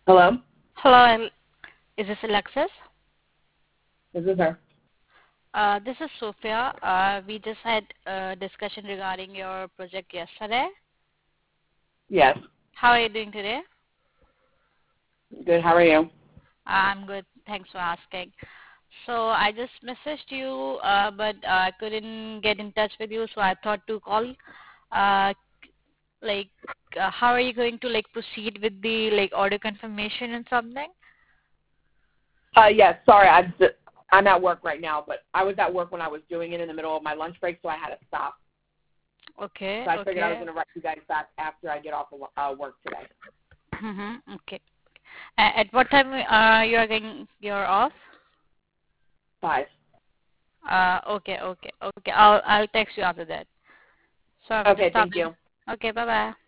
Hello? Hello, is this Alexis? This is her. This is Sophia. We just had a discussion regarding your project yesterday. Yes. How are you doing today? Good. How are you? I'm good. Thanks for asking. So I just messaged you, but I couldn't get in touch with you, so I thought to call. Uh, like, how are you going to proceed with the order confirmation and something? Yes. Sorry, I'm at work right now, but I was at work when I was doing it in the middle of my lunch break, so I had to stop. Okay. So I figured I was Okay. going to write you guys back after I get off of work today. Okay. At what time you are getting your off? 5. Okay. I'll text you after that. So I'm Okay. just Thank talking. you. Okay, bye bye.